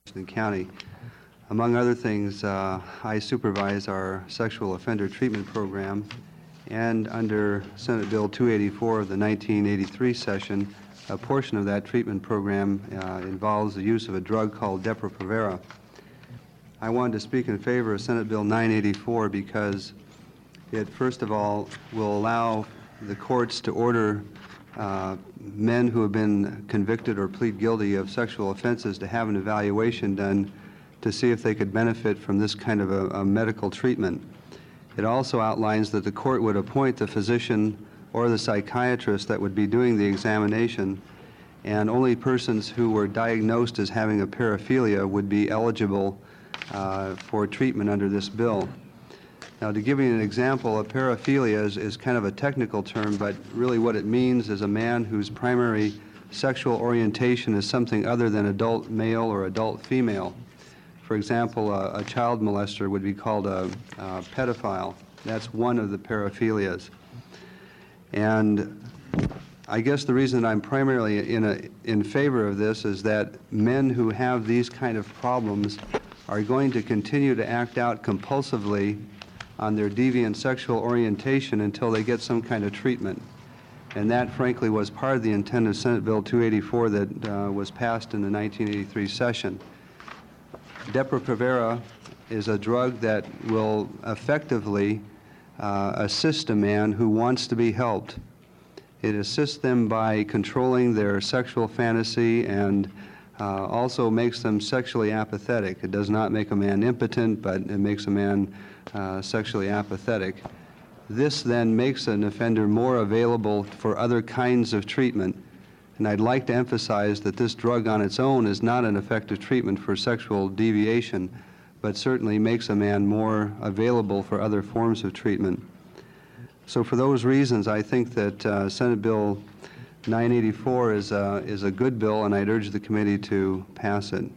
Washington County. Among other things, I supervise our sexual offender treatment program, and under Senate Bill 284 of the 1983 session, a portion of that treatment program involves the use of a drug called Depo-Provera. I wanted to speak in favor of Senate Bill 984 because it, first of all, will allow the courts to order men who have been convicted or plead guilty of sexual offenses to have an evaluation done to see if they could benefit from this kind of a medical treatment. It also outlines that the court would appoint the physician or the psychiatrist that would be doing the examination, and only persons who were diagnosed as having a paraphilia would be eligible for treatment under this bill. Now, to give you an example, a paraphilia is kind of a technical term, but really what it means is a man whose primary sexual orientation is something other than adult male or adult female. For example, a child molester would be called a pedophile. That's one of the paraphilias. And I guess the reason I'm primarily in favor of this is that men who have these kind of problems are going to continue to act out compulsively on their deviant sexual orientation until they get some kind of treatment. And that, frankly, was part of the intent of Senate Bill 284 that was passed in the 1983 session. Depo-Provera is a drug that will effectively assist a man who wants to be helped. It assists them by controlling their sexual fantasy and also makes them sexually apathetic. It does not make a man impotent, but it makes a man sexually apathetic. This then makes an offender more available for other kinds of treatment. And I'd like to emphasize that this drug on its own is not an effective treatment for sexual deviation, but certainly makes a man more available for other forms of treatment. So for those reasons, I think that Senate Bill 984 is a good bill, and I'd urge the committee to pass it.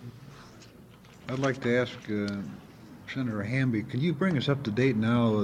I'd like to ask Senator Hamby, can you bring us up to date now?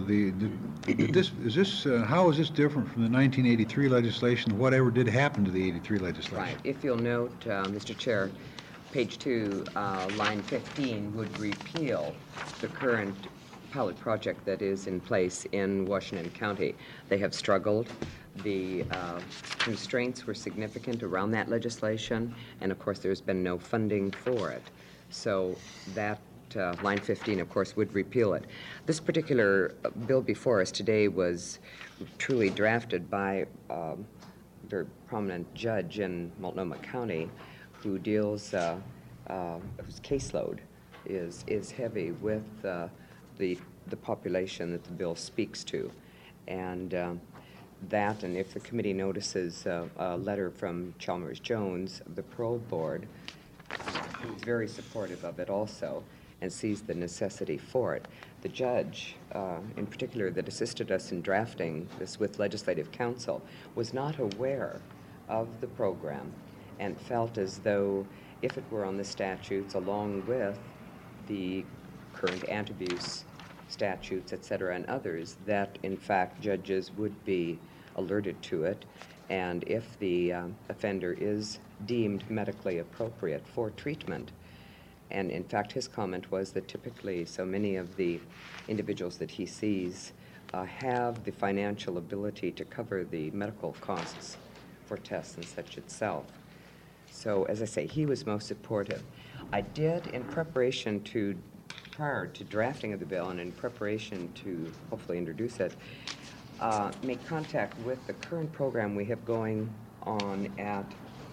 How is this different from the 1983 legislation? Whatever did happen to the 83 legislation? Right. If you'll note, Mr. Chair, page 2, line 15 would repeal the current pilot project that is in place in Washington County. They have struggled. The constraints were significant around that legislation, and of course there's been no funding for it. So that line 15, of course, would repeal it. This particular bill before us today was truly drafted by a very prominent judge in Multnomah County who deals, whose caseload is heavy with the population that the bill speaks to. And that, and if the committee notices a letter from Chalmers Jones of the Parole Board, who's very supportive of it also, and sees the necessity for it. The judge, in particular, that assisted us in drafting this with legislative counsel, was not aware of the program and felt as though if it were on the statutes along with the current anti-abuse statutes, et cetera, and others, that in fact judges would be alerted to it, and if the offender is deemed medically appropriate for treatment. And in fact, his comment was that typically so many of the individuals that he sees have the financial ability to cover the medical costs for tests and such itself. So as I say, he was most supportive. I did, in preparation to, prior to drafting of the bill and in preparation to hopefully introduce it, make contact with the current program we have going on at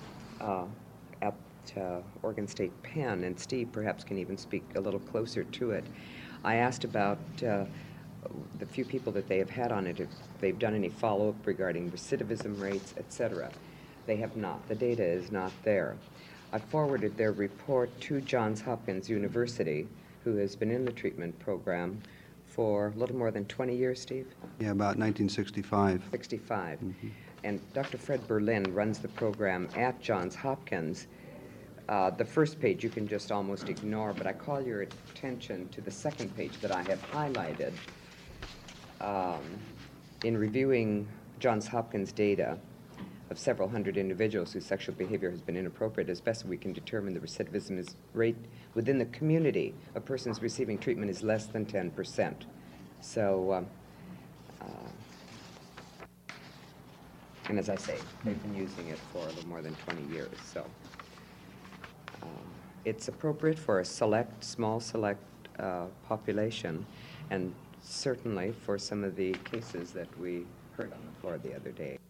Oregon State Penn, and Steve perhaps can even speak a little closer to it. I asked about the few people that they have had on it, if they've done any follow-up regarding recidivism rates, etc. They have not. The data is not there. I forwarded their report to Johns Hopkins University, who has been in the treatment program for a little more than 20 years, Steve? Yeah, about 1965. 65. Mm-hmm. And Dr. Fred Berlin runs the program at Johns Hopkins. The first page you can just almost ignore, but I call your attention to the second page that I have highlighted. In reviewing Johns Hopkins data, of several hundred individuals whose sexual behavior has been inappropriate, as best we can determine the recidivism rate within the community of persons receiving treatment is less than 10%. So, and as I say, they've been using it for a little more than 20 years. So it's appropriate for a small select population, and certainly for some of the cases that we heard on the floor the other day.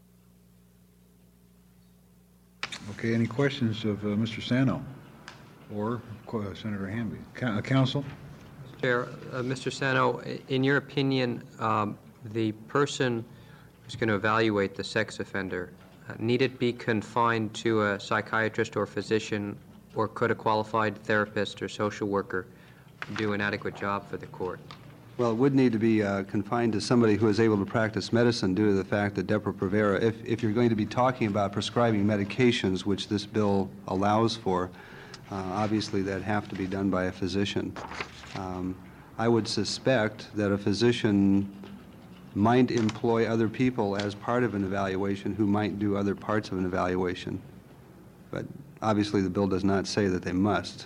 Okay, any questions of Mr. Sano or Senator Hamby? Counsel? Chair, Mr. Sano, in your opinion, the person who's going to evaluate the sex offender, need it be confined to a psychiatrist or physician, or could a qualified therapist or social worker do an adequate job for the court? Well, it would need to be confined to somebody who is able to practice medicine due to the fact that Depo-Provera, if you're going to be talking about prescribing medications, which this bill allows for, obviously that have to be done by a physician. I would suspect that a physician might employ other people as part of an evaluation who might do other parts of an evaluation. But obviously the bill does not say that they must.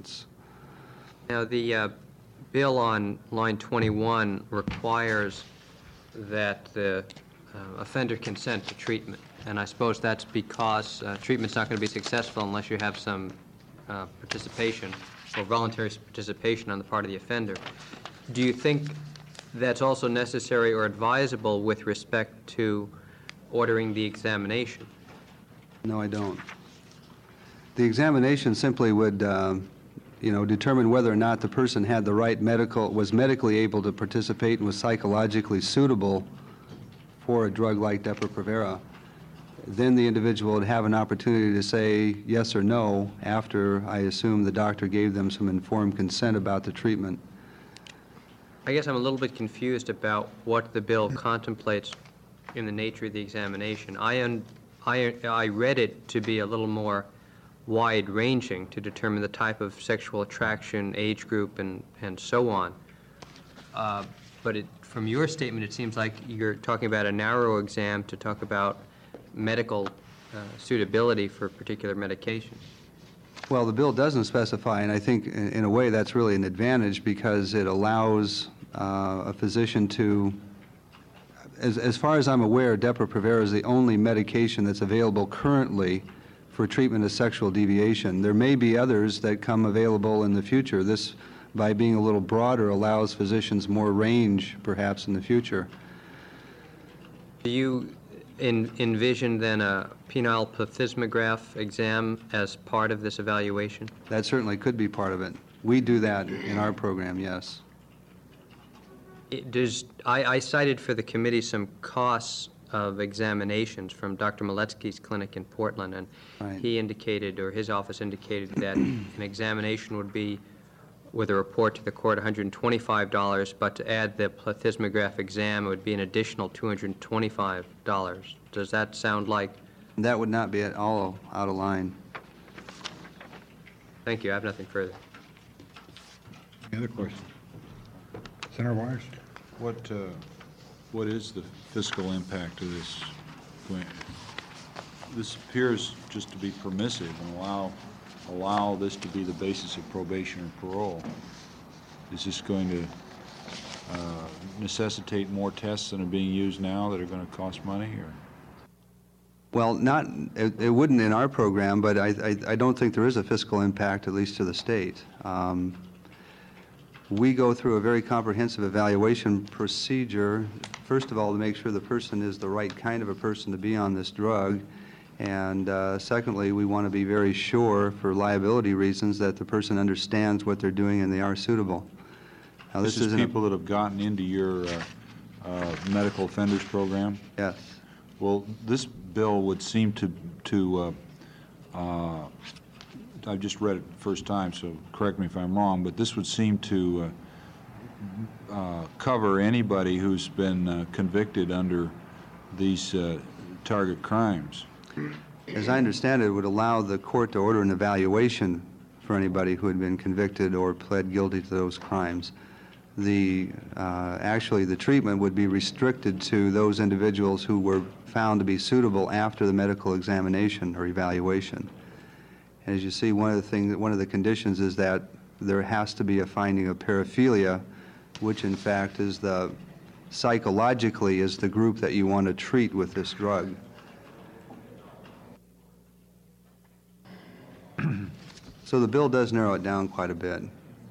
Now, the bill on line 21 requires that the offender consent to treatment, and I suppose that's because treatment's not going to be successful unless you have some participation or voluntary participation on the part of the offender. Do you think that's also necessary or advisable with respect to ordering the examination? No, I don't. The examination simply would determine whether or not the person had the right was medically able to participate and was psychologically suitable for a drug like Depo-Provera. Then the individual would have an opportunity to say yes or no after, I assume, the doctor gave them some informed consent about the treatment. I guess I'm a little bit confused about what the bill contemplates in the nature of the examination. I read it to be a little more wide-ranging to determine the type of sexual attraction, age group, and so on. But from your statement, it seems like you're talking about a narrow exam to talk about medical suitability for particular medications. Well, the bill doesn't specify, and I think in a way that's really an advantage because it allows a physician to, as far as I'm aware, Depo-Provera is the only medication that's available currently for treatment of sexual deviation. There may be others that come available in the future. This, by being a little broader, allows physicians more range, perhaps, in the future. Do you envision then a penile plethysmograph exam as part of this evaluation? That certainly could be part of it. We do that in our program, yes. I cited for the committee some costs of examinations from Dr. Maletsky's clinic in Portland, and Right. he indicated, or his office indicated, that an examination would be, with a report to the court, $125, but to add the plethysmograph exam, it would be an additional $225. Does that sound like? That would not be at all out of line. Thank you. I have nothing further. Any other questions? Senator Wires? What is the fiscal impact of this? This appears just to be permissive and allow this to be the basis of probation or parole. Is this going to necessitate more tests than are being used now that are going to cost money? Or? Well, it wouldn't in our program, but I don't think there is a fiscal impact, at least to the state. We go through a very comprehensive evaluation procedure, first of all, to make sure the person is the right kind of a person to be on this drug, and secondly, we want to be very sure, for liability reasons, that the person understands what they're doing and they are suitable. Now, This is people that have gotten into your medical offenders program? Yes. Well, this bill would seem to I just read it the first time, so correct me if I'm wrong, but this would seem to cover anybody who's been convicted under these target crimes. As I understand it, it would allow the court to order an evaluation for anybody who had been convicted or pled guilty to those crimes. actually the treatment would be restricted to those individuals who were found to be suitable after the medical examination or evaluation. And as you see, one of the conditions is that there has to be a finding of paraphilia, which in fact is psychologically is the group that you want to treat with this drug. So the bill does narrow it down quite a bit.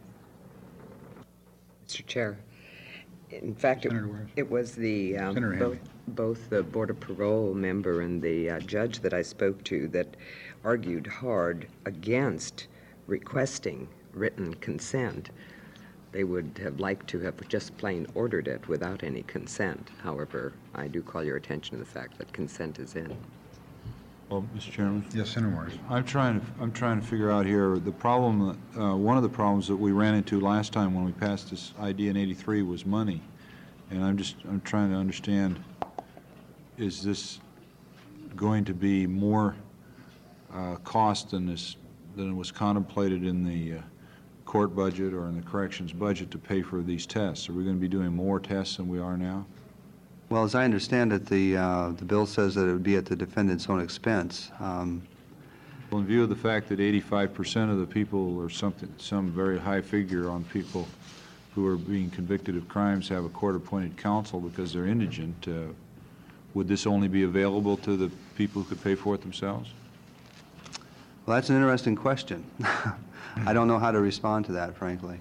Mr. Chair, in fact, Senator West. it was the, Senator Hamby. both the Board of Parole member and the judge that I spoke to that argued hard against requesting written consent. They would have liked to have just plain ordered it without any consent. However, I do call your attention to the fact that consent is in. Well, Mr. Chairman? Yes, Senator Morris. I'm trying to figure out here, the problem, one of the problems that we ran into last time when we passed this idea in '83 was money. And I'm trying to understand, is this going to be more cost than was contemplated in the court budget or in the corrections budget to pay for these tests? Are we going to be doing more tests than we are now? Well, as I understand it, the bill says that it would be at the defendant's own expense. Well, in view of the fact that 85% of the people or some very high figure on people who are being convicted of crimes have a court-appointed counsel because they're indigent, would this only be available to the people who could pay for it themselves? Well, that's an interesting question. I don't know how to respond to that, frankly.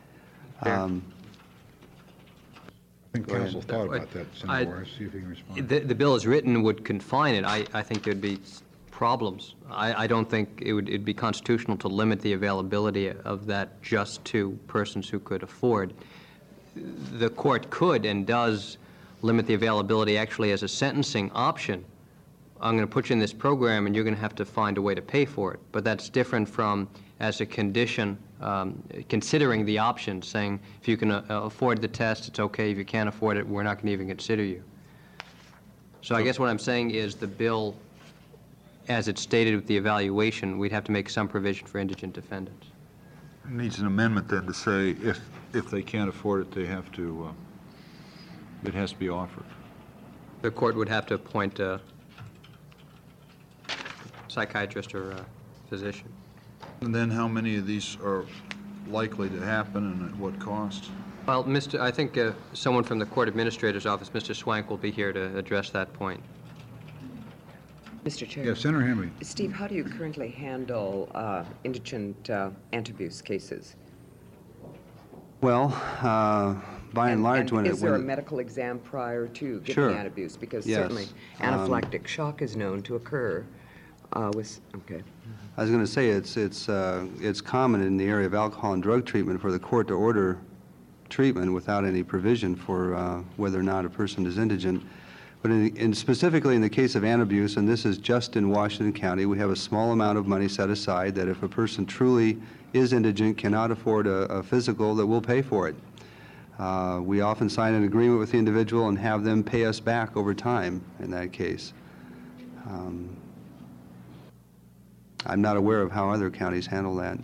I think counsel thought about that, I- Senator Morris. See if he can respond. The bill as written would confine it. I think there'd be problems. I don't think it'd be constitutional to limit the availability of that just to persons who could afford. The court could and does limit the availability actually as a sentencing option. I'm going to put you in this program and you're going to have to find a way to pay for it. But that's different from as a condition, considering the option, saying if you can afford the test, it's okay. If you can't afford it, we're not going to even consider you. So I guess what I'm saying is the bill, as it's stated with the evaluation, we'd have to make some provision for indigent defendants. It needs an amendment then to say if they can't afford it, they have to, it has to be offered. The court would have to appoint a psychiatrist or a physician. And then how many of these are likely to happen and at what cost? Well, I think someone from the court administrator's office, Mr. Swank, will be here to address that point. Mr. Chair. Yes, Senator Hamby. Steve, how do you currently handle indigent antabuse cases? Well, by and large, when is there a medical exam prior to giving Sure. antabuse? Because Yes. certainly anaphylactic shock is known to occur with, okay. I was going to say it's common in the area of alcohol and drug treatment for the court to order treatment without any provision for whether or not a person is indigent. But specifically in the case of antabuse, and this is just in Washington County, we have a small amount of money set aside that if a person truly is indigent, cannot afford a physical, that we'll pay for it. We often sign an agreement with the individual and have them pay us back over time in that case. I'm not aware of how other counties handle that.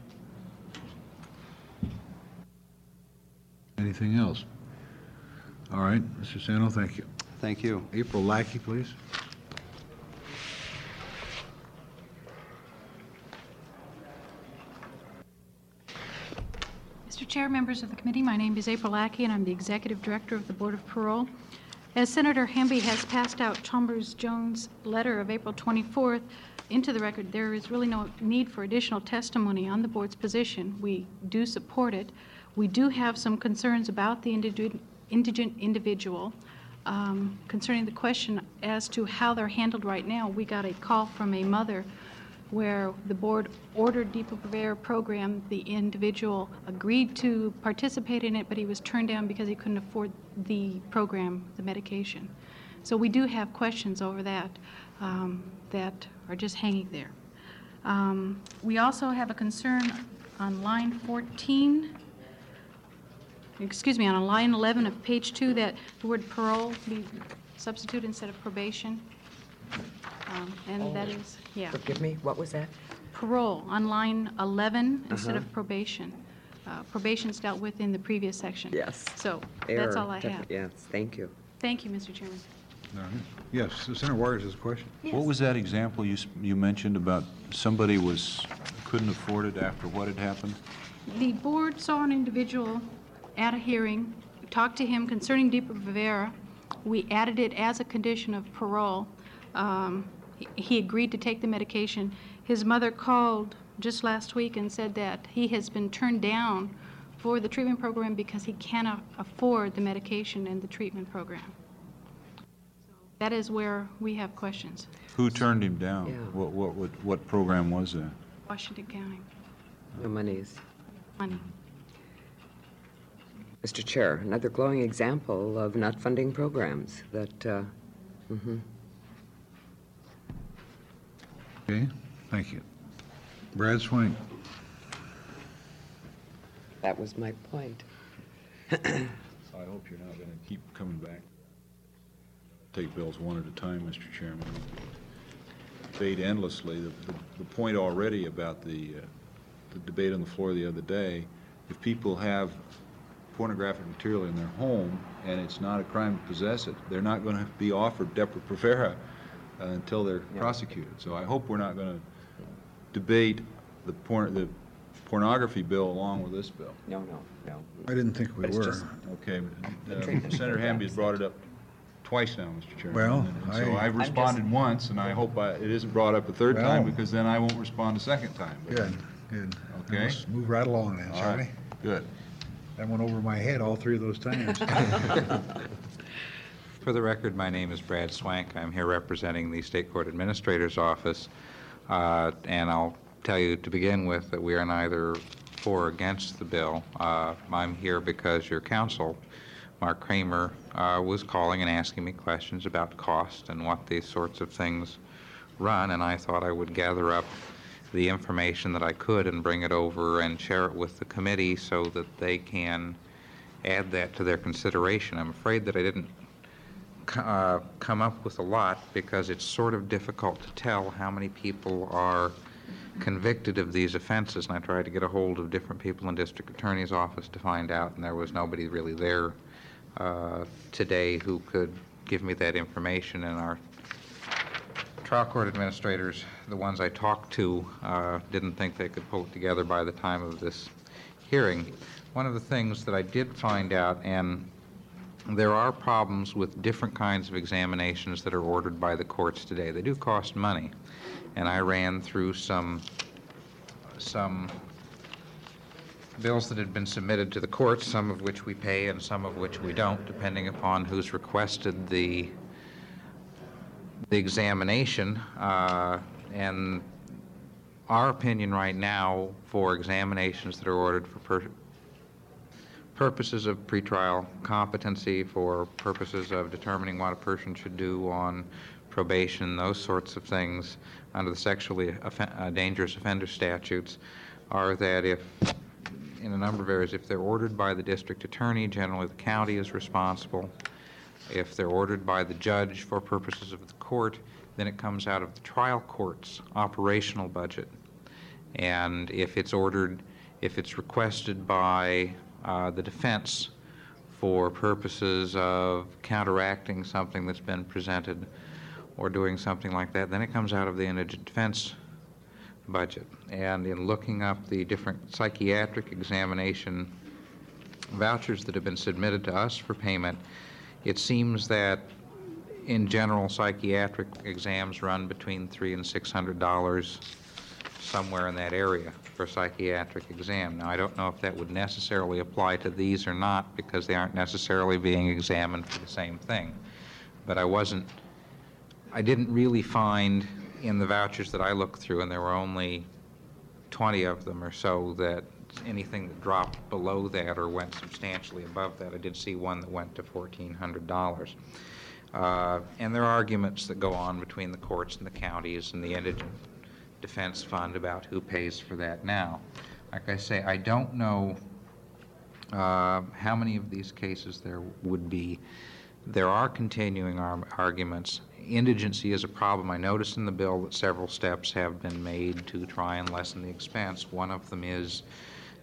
Anything else? All right, Mr. Sano, thank you. Thank you. April Lackey, please. Mr. Chair, members of the committee, my name is April Lackey, and I'm the Executive Director of the Board of Parole. As Senator Hamby has passed out Chalmers-Jones' letter of April 24th into the record, there is really no need for additional testimony on the board's position. We do support it. We do have some concerns about the indigent individual. Concerning the question as to how they're handled right now, we got a call from a mother where the board ordered Depo-Purveyor program. The individual agreed to participate in it, but he was turned down because he couldn't afford the program, the medication. So we do have questions over that that are just hanging there. We also have a concern on line 14. Excuse me, on line 11 of page 2, that the word parole be substituted instead of probation. And that is, yeah, Forgive me, what was that? parole on line 11 instead of probation. probation's dealt with in the previous section. Yes. So Error, that's all I have. Yes, thank you. Thank you, Mr. Chairman. Yes, Senator Waters has a question. What was that example you mentioned about somebody couldn't afford it after what had happened? The board saw an individual at a hearing, talked to him concerning Depo-Provera. We added it as a condition of parole. He agreed to take the medication. His mother called just last week and said that he has been turned down for the treatment program because he cannot afford the medication and the treatment program. That is where we have questions. Who turned him down? Yeah. What program was that? Washington County, No monies. money. Mr. Chair, another glowing example of not funding programs that, Okay, thank you. Brad Swank. that was my point. I hope you're not going to keep coming back. Take bills one at a time, Mr. Chairman. Debate endlessly. The point already about the debate on the floor the other day, if people have pornographic material in their home and it's not a crime to possess it, they're not going to be offered Depo-Provera until they're prosecuted. So I hope we're not going to debate the pornography bill along with this bill. No. I didn't think we But it's were. just- Okay, treatment Senator program. Hamby has brought it up twice now, Mr. Chairman. Well, And so I- I've responded once, and I hope it isn't brought up a third time, Well- because then I won't respond a second time. But- Good, good. Okay. Let's move right along then, All shall we? right, good. That went over my head all three of those times. For the record, my name is Brad Swank. I'm here representing the State Court Administrator's Office. And I'll tell you to begin with that we are neither for or against the bill. I'm here because your counsel, Mark Kramer, was calling and asking me questions about cost and what these sorts of things run, and I thought I would gather up the information that I could and bring it over and share it with the committee so that they can add that to their consideration. I'm afraid that I didn't come up with a lot because it's sort of difficult to tell how many people are convicted of these offenses, and I tried to get a hold of different people in District Attorney's Office to find out, and there was nobody really there today who could give me that information, and our trial court administrators, the ones I talked to, didn't think they could pull it together by the time of this hearing. One of the things that I did find out, and there are problems with different kinds of examinations that are ordered by the courts today. They do cost money, and I ran through some bills that had been submitted to the courts, some of which we pay and some of which we don't, depending upon who's requested the examination. And our opinion right now for examinations that are ordered for purposes of pretrial competency, for purposes of determining what a person should do on probation, those sorts of things under the sexually dangerous offender statutes, are that if, in a number of areas, if they're ordered by the district attorney, generally the county is responsible. If they're ordered by the judge for purposes of the court, then it comes out of the trial court's operational budget. And if it's requested by the defense for purposes of counteracting something that's been presented or doing something like that, then it comes out of the indigent defense budget. And in looking up the different psychiatric examination vouchers that have been submitted to us for payment, it seems that in general psychiatric exams run between $300 and $600, somewhere in that area for a psychiatric exam. Now, I don't know if that would necessarily apply to these or not, because they aren't necessarily being examined for the same thing. But I didn't really find in the vouchers that I looked through, and there were only 20 of them or so, that anything that dropped below that or went substantially above that. I did see one that went to $1,400. And there are arguments that go on between the courts and the counties and the indigent defense fund about who pays for that now. Like I say, I don't know how many of these cases there would be. There are continuing arguments. Indigency is a problem. I noticed in the bill that several steps have been made to try and lessen the expense. One of them is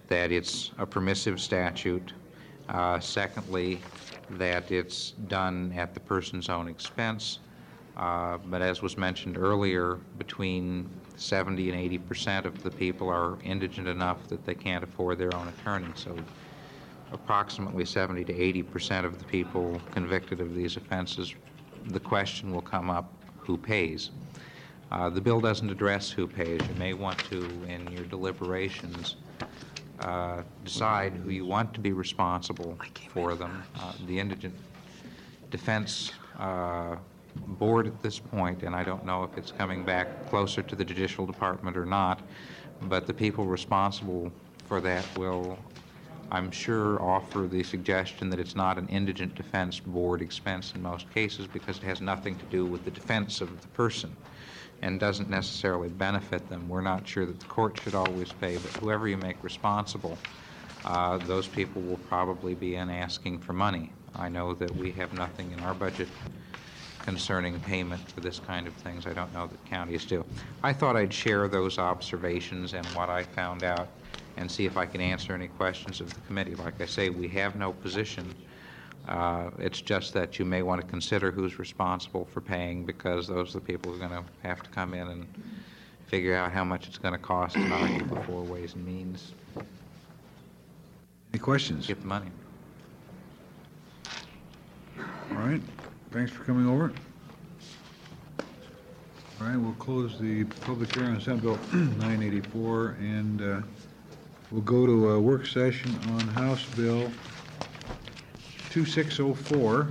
that it's a permissive statute. Secondly, that it's done at the person's own expense. But as was mentioned earlier, between 70 and 80% of the people are indigent enough that they can't afford their own attorney. So approximately 70 to 80% of the people convicted of these offenses, the question will come up, who pays? The bill doesn't address who pays. You may want to, in your deliberations, decide who you want to be responsible for them. The Indigent Defense Board at this point, and I don't know if it's coming back closer to the Judicial Department or not, but the people responsible for that will, I'm sure, offer the suggestion that it's not an Indigent Defense Board expense in most cases because it has nothing to do with the defense of the person and doesn't necessarily benefit them. We're not sure that the court should always pay, but whoever you make responsible, those people will probably be in asking for money. I know that we have nothing in our budget concerning payment for this kind of things. I don't know that counties do. I thought I'd share those observations and what I found out and see if I can answer any questions of the committee. Like I say, we have no position. It's just that you may want to consider who's responsible for paying, because those are the people who are going to have to come in and figure out how much it's going to cost and argue before Ways and Means. Any questions? Get the money. All right, thanks for coming over. All right, we'll close the public hearing on Senate Bill 984, and we'll go to a work session on House Bill 2604.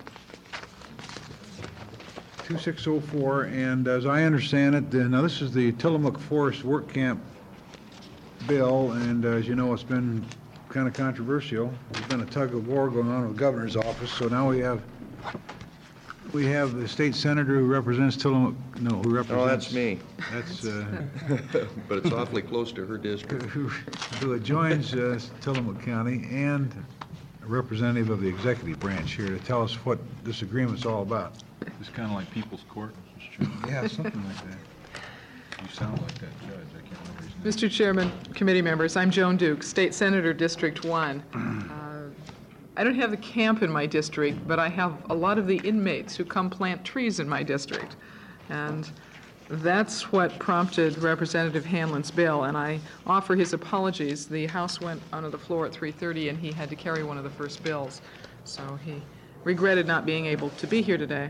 2604, and as I understand it, now this is the Tillamook Forest Work Camp bill, and as you know, it's been kind of controversial. There's been a tug of war going on with the governor's office, so now we have the state senator who represents Tillamook, no, who represents... Oh, that's me. That's, But it's awfully close to her district. who adjoins Tillamook County, and a representative of the executive branch here to tell us what this agreement's all about. It's kind of like People's Court, Mr. Chairman. Yeah, something like that. You sound like that judge. I can't remember his name. Mr. Chairman, committee members, I'm Joan Duke, State Senator, District 1. I don't have the camp in my district, but I have a lot of the inmates who come plant trees in my district. And that's what prompted Representative Hanlon's bill, and I offer his apologies. The House went onto the floor at 3:30, and he had to carry one of the first bills. So he regretted not being able to be here today.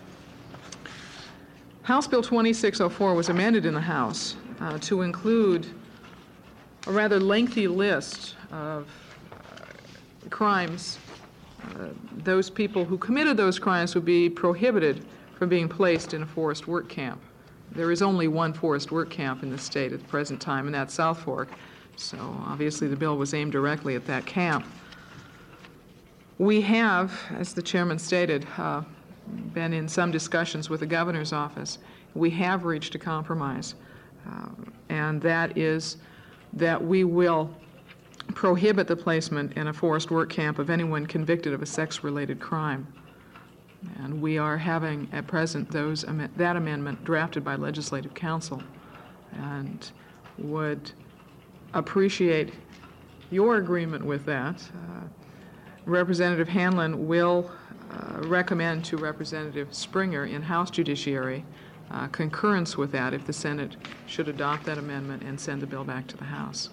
House Bill 2604 was amended in the House to include a rather lengthy list of crimes. Those people who committed those crimes would be prohibited from being placed in a forest work camp. There is only one forest work camp in the state at the present time, and that's South Fork. So obviously the bill was aimed directly at that camp. We have, as the chairman stated, been in some discussions with the governor's office. We have reached a compromise, and that is that we will prohibit the placement in a forest work camp of anyone convicted of a sex-related crime. And we are having at present that amendment drafted by Legislative Council, and would appreciate your agreement with that. Representative Hanlon will recommend to Representative Springer in House Judiciary concurrence with that if the Senate should adopt that amendment and send the bill back to the House.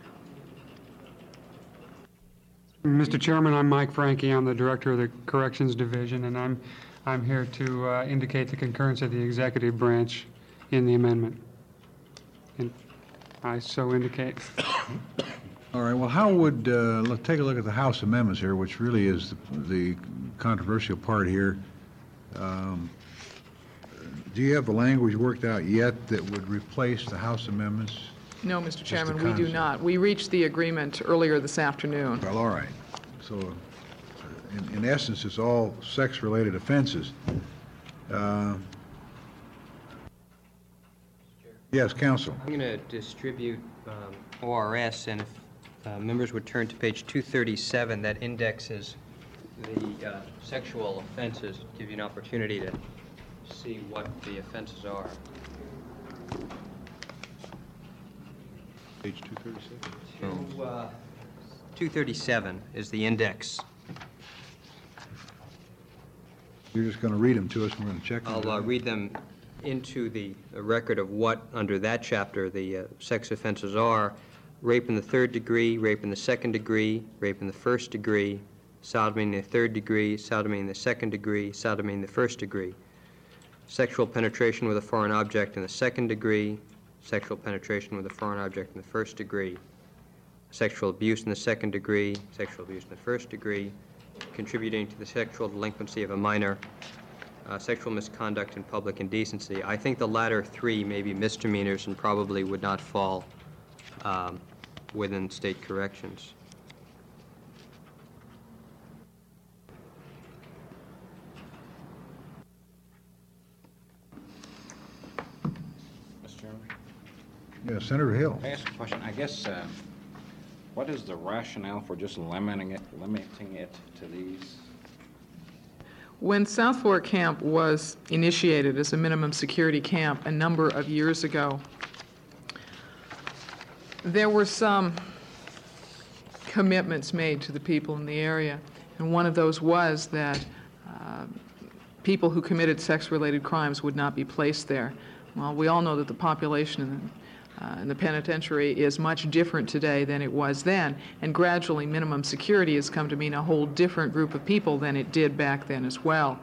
Mr. Chairman, I'm Mike Franke. I'm the Director of the Corrections Division, and I'm here to indicate the concurrence of the executive branch in the amendment. And I so indicate. All right, well, how would, let's take a look at the House amendments here, which really is the controversial part here. Do you have the language worked out yet that would replace the House amendments? No, Mr. the Chairman, we do concept. not. We reached the agreement earlier this afternoon. Well, all right. So, in essence, it's all sex-related offenses. Yes, Counsel. I'm going to distribute ORS, and if members would turn to page 237, that indexes the sexual offenses, give you an opportunity to see what the offenses are. Page 237? 237 is the index. You're just going to read them to us, and we're going to check them. I'll read them into the record of what, under that chapter, the sex offenses are: rape in the third degree, rape in the second degree, rape in the first degree, sodomy in the third degree, sodomy in the second degree, sodomy in the first degree, sexual penetration with a foreign object in the second degree, sexual penetration with a foreign object in the first degree, sexual abuse in the second degree, sexual abuse in the first degree, contributing to the sexual delinquency of a minor, sexual misconduct in public indecency. I think the latter three may be misdemeanors and probably would not fall within state corrections. Mr. Chairman, Yeah, Senator Hill. I ask a question. I guess, what is the rationale for just limiting it to these? When South Fork Camp was initiated as a minimum security camp a number of years ago, there were some commitments made to the people in the area, and one of those was that people who committed sex-related crimes would not be placed there. Well, we all know that the population in the penitentiary is much different today than it was then, and gradually minimum security has come to mean a whole different group of people than it did back then as well.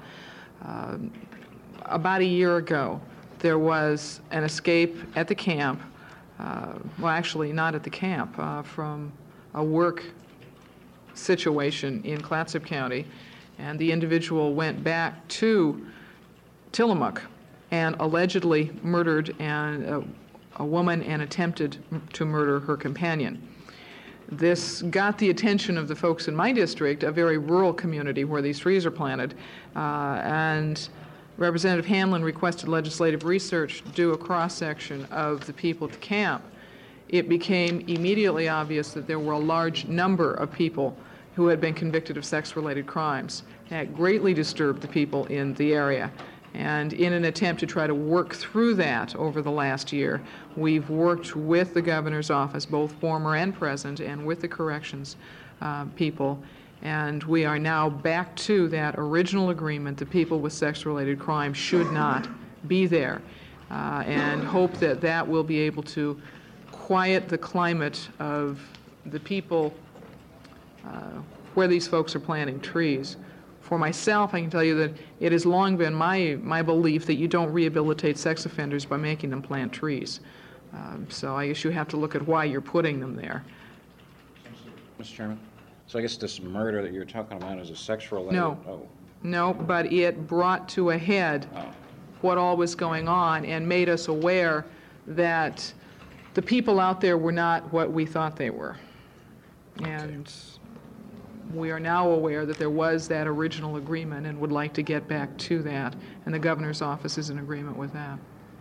About a year ago, there was an escape at the camp, well, actually not at the camp, from a work situation in Clatsop County, and the individual went back to Tillamook and allegedly murdered a woman and attempted to murder her companion. This got the attention of the folks in my district, a very rural community where these trees are planted, and Representative Hanlon requested legislative research to do a cross-section of the people at the camp. It became immediately obvious that there were a large number of people who had been convicted of sex-related crimes. That greatly disturbed the people in the area. And in an attempt to try to work through that over the last year, we've worked with the governor's office, both former and present, and with the corrections people. And we are now back to that original agreement that people with sex-related crimes should not be there, and hope that that will be able to quiet the climate of the people where these folks are planting trees. For myself, I can tell you that it has long been my belief that you don't rehabilitate sex offenders by making them plant trees. So I guess you have to look at why you're putting them there. Mr. Chairman, so I guess this murder that you're talking about is a sex-related? No. Oh. No, but it brought to a head what all was going on and made us aware that the people out there were not what we thought they were. And we are now aware that there was that original agreement and would like to get back to that, and the governor's office is in agreement with that.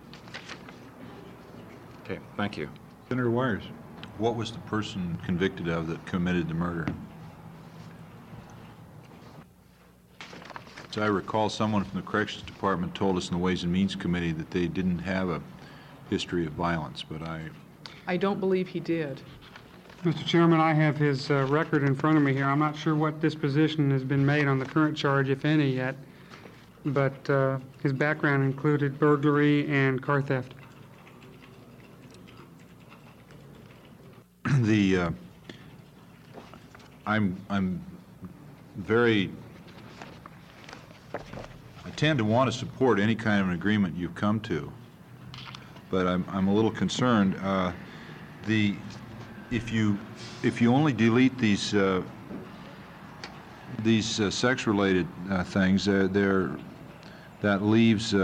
Okay, thank you. Senator Wires. What was the person convicted of that committed the murder? As I recall, someone from the Corrections Department told us in the Ways and Means Committee that they didn't have a history of violence, but I don't believe he did. Mr. Chairman, I have his record in front of me here. I'm not sure what disposition has been made on the current charge, if any, yet, but his background included burglary and car theft. I'm very, I tend to want to support any kind of an agreement you come to, but I'm a little concerned. If you only delete these sex-related things, that leaves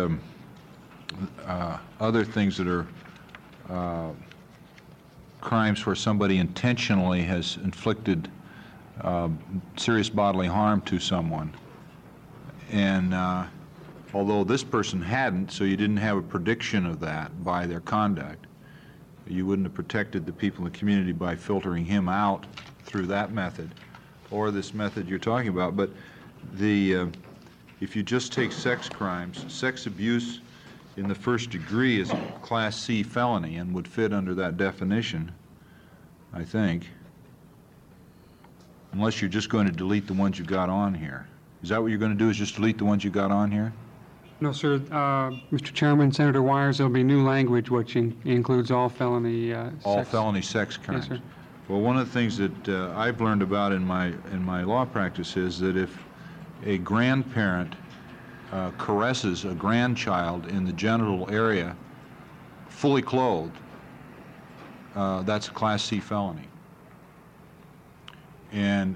other things that are crimes where somebody intentionally has inflicted serious bodily harm to someone. And although this person hadn't, so you didn't have a prediction of that by their conduct, you wouldn't have protected the people in the community by filtering him out through that method or this method you're talking about. But if you just take sex crimes, sex abuse in the first degree is a Class C felony and would fit under that definition. I think. Unless you're just going to delete the ones you got on here. Is that what you're going to do, is just delete the ones you got on here? No, sir. Mr. Chairman, Senator Wires, there'll be new language which includes all felony All sex. felony sex crimes? sir. Well, one of the things that I've learned about in my law practice is that if a grandparent caresses a grandchild in the genital area, fully clothed, that's a Class C felony. And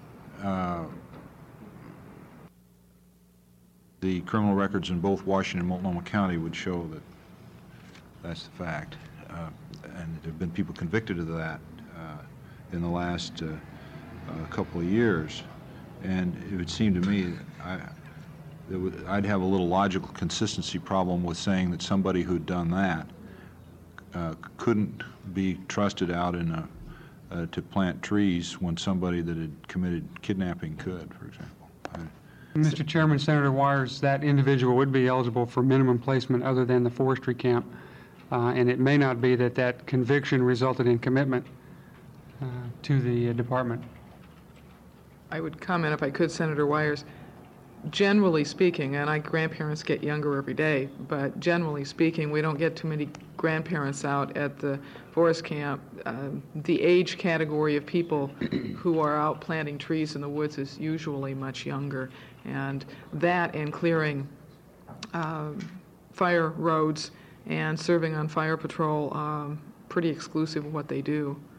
the criminal records in both Washington and Multnomah County would show that that's the fact. And there have been people convicted of that in the last couple of years. And it would seem to me I'd have a little logical consistency problem with saying that somebody who'd done that couldn't be trusted out in to plant trees when somebody that had committed kidnapping could, for example. Mr. Chairman, Senator Wires, that individual would be eligible for minimum placement other than the forestry camp, and it may not be that that conviction resulted in commitment to the department. I would comment, if I could, Senator Wires. Generally speaking, and grandparents get younger every day, but generally speaking, we don't get too many grandparents out at the forest camp. The age category of people who are out planting trees in the woods is usually much younger, and that and clearing fire roads and serving on fire patrol, pretty exclusive of what they do.